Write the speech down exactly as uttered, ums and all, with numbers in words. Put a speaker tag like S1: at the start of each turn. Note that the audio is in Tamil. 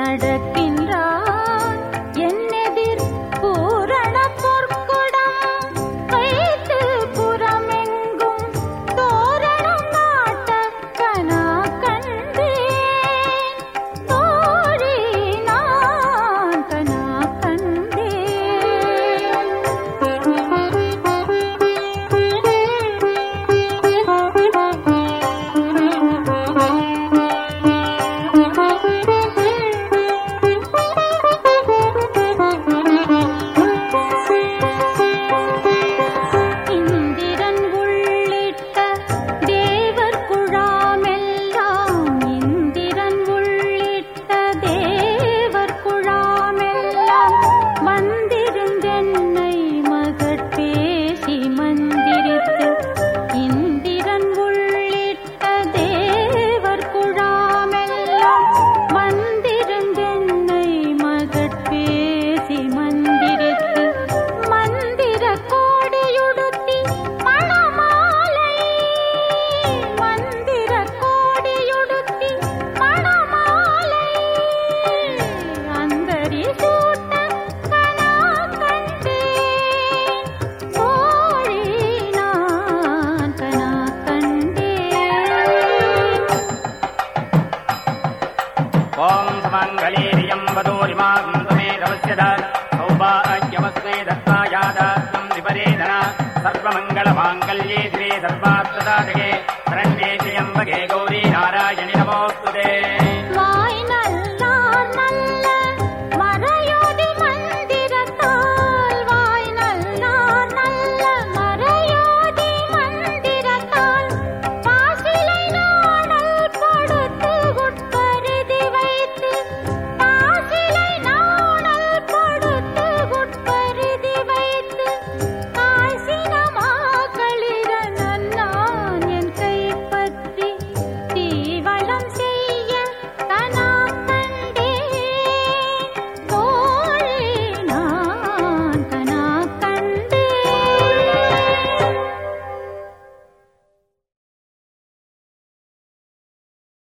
S1: நடக்கின்றான் என்னெதிர் பூரண பொற்குடம் வைத்து புறமெங்கும் தோரணம் நாட்ட கனா கண்டேன் தோழி நான் கனா இந்திரன் உள்ளிட்ட தேவர் குழாமெல்லாம் இந்திரன் உள்ளிட்ட தேவர் குழாமெல்லாம் வந்திருந்தென்னை மகட்பேசி மந்திரித்து இந்திரன் உள்ளிட்ட தேவர் குழாமெல்லாம் வந்திருந்தென்னை மகட்பேசி மந்திரித்து மந்திர கோடியுடுத்தி மணமாலை மந்திர கோடியுடுத்தி மணமாலை அந்தரி சூட்ட கனா கண்டேன் தோழி நான் கனா கண்டேன்.
S2: ஓம் சுமங்கலீரியம் வதோரிமாம் துமே தவஸ்யத சௌபாக்யமஸ்மே தத்தாயாதாத்மம் விபரேதன சர்வமங்களமாங்கல்யே திவே சர்வார்த்தசாதகே சரண்யே திரியம்பகே கௌரி நாராயணி நமோஸ்துதே.